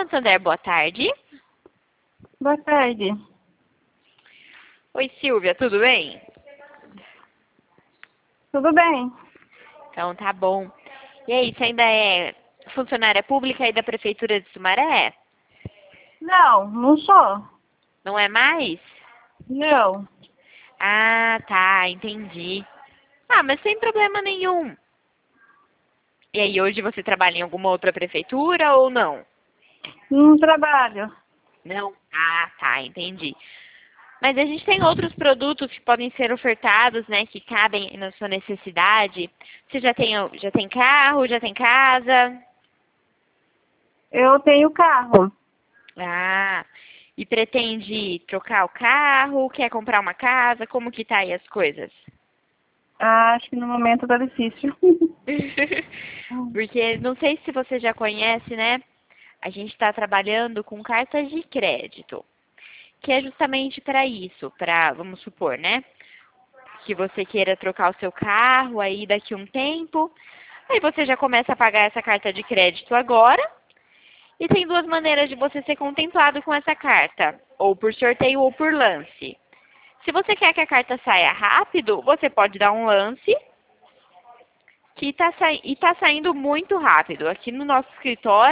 Santander, boa tarde. Boa tarde. Oi, Silvia, tudo bem? Tudo bem? Então, tá bom. E aí, você ainda é funcionária pública aí da Prefeitura de Sumaré? Não, não sou. Não é mais? Não. Ah, tá, entendi. Ah, mas sem problema nenhum. E aí, hoje você trabalha em alguma outra prefeitura ou não? Não trabalho. Não? Ah, tá, entendi. Mas a gente tem outros produtos que podem ser ofertados, né, que cabem na sua necessidade. Você já tem carro, já tem casa? Eu tenho carro. Ah, e pretende trocar o carro? Quer comprar uma casa? Como que tá aí as coisas? Acho que no momento tá difícil. Porque não sei se você já conhece, né? A gente está trabalhando com cartas de crédito, que é justamente para isso, para, vamos supor, né? Que você queira trocar o seu carro aí daqui a um tempo. Aí você já começa a pagar essa carta de crédito agora. E tem duas maneiras de você ser contemplado com essa carta, ou por sorteio ou por lance. Se você quer que a carta saia rápido, você pode dar um lance que tá saindo muito rápido. Aqui no nosso escritório,